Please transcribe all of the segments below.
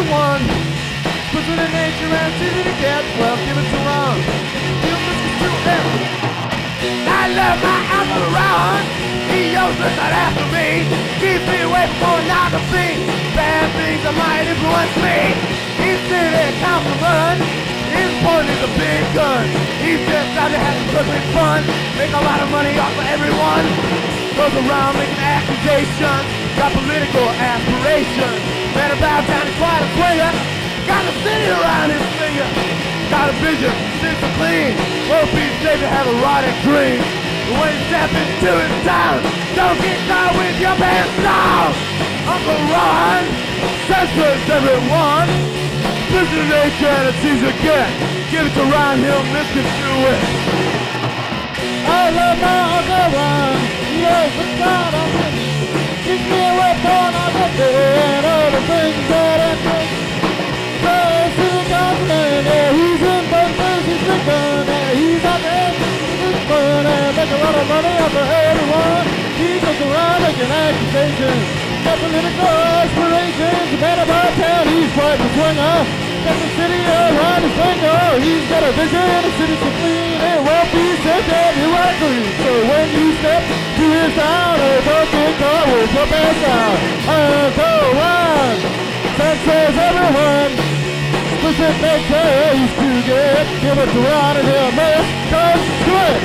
everyone. Puts it in nature and it's easy to get. Well, give it to Ron. He'll listen to him. I love my Uncle Ron. He always looks out after me. Keeps me away from pornography. Bad things that might influence me. He's sitting there counting run. His point is a big gun. He's just out to have some quickly fun. Make a lot of money off of everyone. Goes around making accusations. Got political aspirations. Man about town, he's quite a swinger. Got the city around his finger. Got a vision, sits so clean. Won't be safe to have erotic dreams. But when you step into his town, don't get caught with your pants down. Uncle Ron censors everyone. Listen to nature and it's easy to get. Give it to Ron, he'll misconstrue it. I love my Uncle Ron. He always looks out on me. Keeps me away from pornography and all the things that I do. So to the continent, yeah, he's in both places, he's fun. Yeah, he's out there, he's fun and make a lot of money off of everyone. He goes around making accusations. Got political aspirations. The man about town, he's quite the swinger. Got the city around his finger. He's got a vision, the city's so clean. It won't be safe that you are clean. So when you step to his town, don't get caught with your pants down. Uncle Ron censors everyone. Explicit nature he's too good. Give it to Ron and he'll make us good.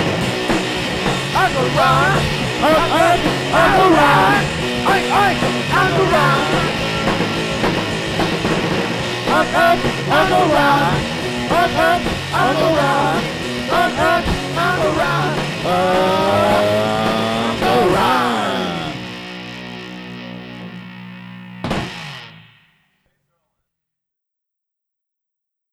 Uncle Ron, Uncle Ron. oink, oink, Uncle Ron. Uncle Ron. Uncle Ron.